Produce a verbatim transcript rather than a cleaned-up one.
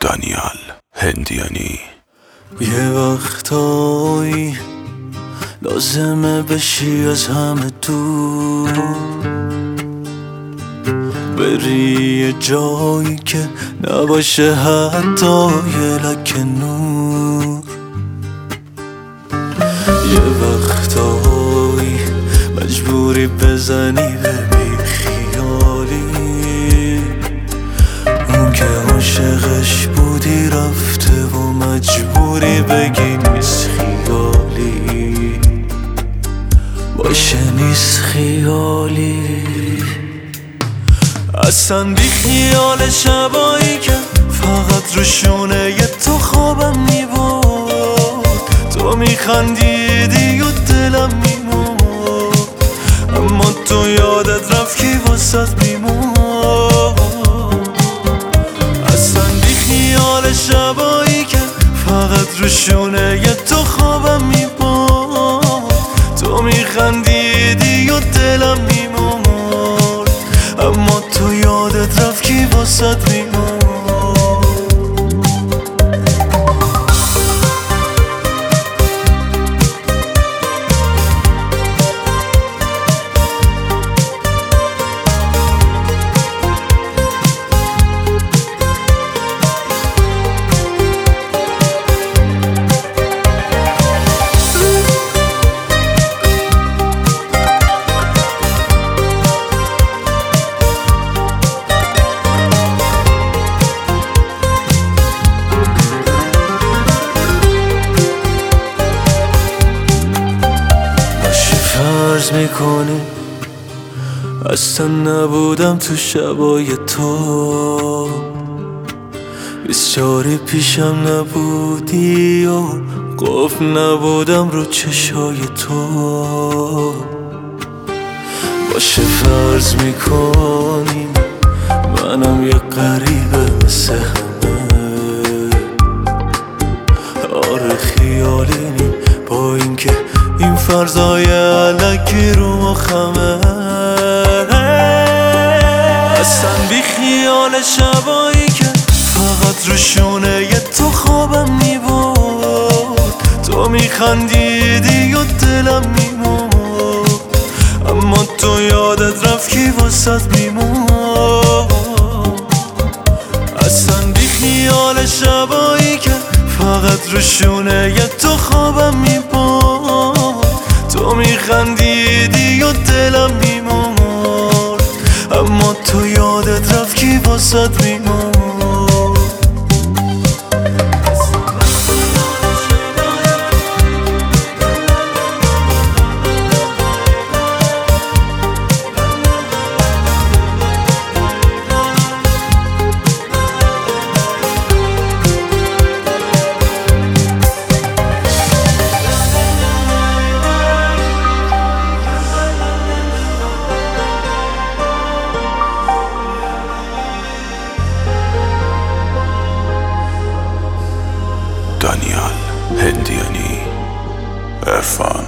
دانیال هندیانی. یه وقتایی لازمه بشی از همه دور، بری یه جایی که نباشه حتی یه لکه نور. یه وقتایی مجبوری بزنی به بیخیالی، اون که عاشقش بودی رفته و مجبوری بگی نیست خیالی، باشه نیست خیالی. اصلا بی خیال شبایی که فقط رو شونه یه تو خوابم میبود، تو میخندیدی و دلم میمود، اما تو یادت رفت کی واسط میمود. اصلا بی خیال شبایی که فقط رو شونه یه تو خوابم میبود، تو میخندیدی و دلم میمود، اما تو یادت رفت کی واسط میمود. فرض میکنی اصلا نبودم تو شبای تو، بیسچاری پیشم نبودی و قفل نبودم رو چشای تو. باشه فرض میکنی منم یه غریبه مثل همه، آره خیالی نی با اینکه این فرضای علکی رو مخمه. اصلا بی خیال شبایی که فقط رو شونه یه تو خوابم میبود، تو میخندیدی و دلم میمود، اما تو یادت رفت کی واسط میمود. اصلا بی خیال شبایی که فقط رو شونه یه تو خوابم میبود، تو میخندیدی و دلم میمود، اما تو یادت رفت کی واسط میمود. دانیال هندیانی. عرفان.